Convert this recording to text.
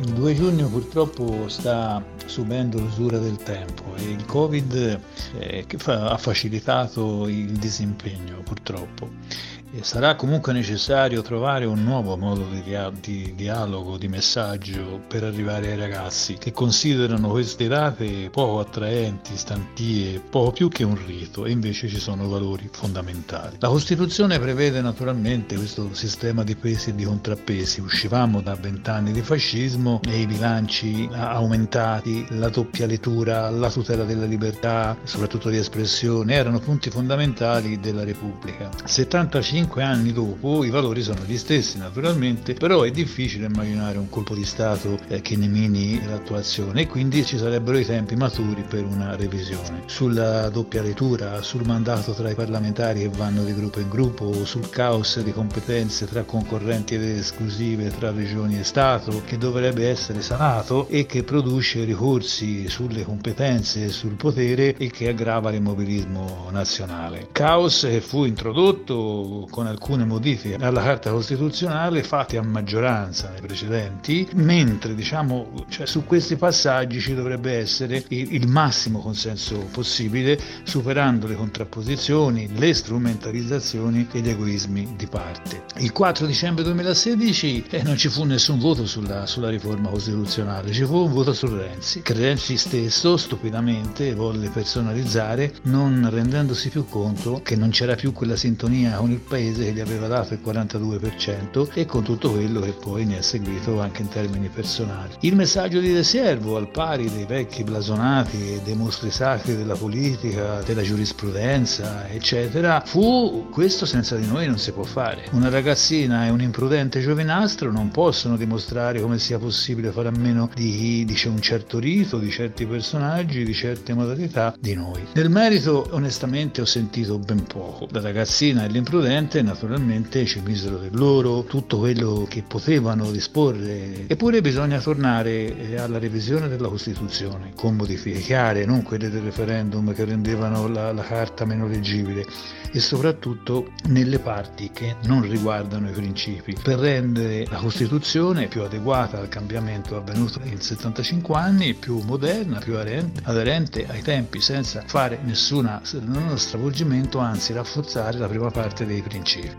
Il 2 giugno purtroppo sta subendo l'usura del tempo e il Covid ha facilitato il disimpegno purtroppo. E sarà comunque necessario trovare un nuovo modo di dialogo, di messaggio per arrivare ai ragazzi che considerano queste date poco attraenti, stantie, poco più che un rito, e invece ci sono valori fondamentali. La Costituzione prevede naturalmente questo sistema di pesi e di contrappesi. Uscivamo da 20 anni di fascismo e i bilanci aumentati, la doppia lettura, la tutela della libertà, soprattutto di espressione, erano punti fondamentali della Repubblica. 75 anni dopo i valori sono gli stessi naturalmente, però è difficile immaginare un colpo di Stato che ne mini l'attuazione, e quindi ci sarebbero i tempi maturi per una revisione. Sulla doppia lettura, sul mandato tra i parlamentari che vanno di gruppo in gruppo, sul caos di competenze tra concorrenti ed esclusive tra regioni e Stato, che dovrebbe essere sanato e che produce ricorsi sulle competenze e sul potere e che aggrava l'immobilismo nazionale. Caos che fu introdotto con alcune modifiche alla Carta Costituzionale fatte a maggioranza nei precedenti, mentre su questi passaggi ci dovrebbe essere il massimo consenso possibile, superando le contrapposizioni, le strumentalizzazioni e gli egoismi di parte. Il 4 dicembre 2016 non ci fu nessun voto sulla riforma costituzionale, ci fu un voto su Renzi, che Renzi stesso stupidamente volle personalizzare, non rendendosi più conto che non c'era più quella sintonia con il paese che gli aveva dato il 42% e con tutto quello che poi ne è seguito anche in termini personali. Il messaggio di De Siervo, al pari dei vecchi blasonati e dei mostri sacri della politica, della giurisprudenza, eccetera, fu: questo senza di noi non si può fare. Una ragazzina e un imprudente giovinastro non possono dimostrare come sia possibile fare a meno di chi dice un certo rito, di certi personaggi, di certe modalità di noi. Nel merito, onestamente, ho sentito ben poco. La ragazzina e l'imprudente naturalmente ci misero del loro, tutto quello che potevano disporre, eppure bisogna tornare alla revisione della Costituzione con modifiche chiare, non quelle del referendum che rendevano la carta meno leggibile, e soprattutto nelle parti che non riguardano i principi, per rendere la Costituzione più adeguata al cambiamento avvenuto in 75 anni, più moderna, più aderente ai tempi, senza fare nessuno stravolgimento, anzi rafforzare la prima parte dei principi.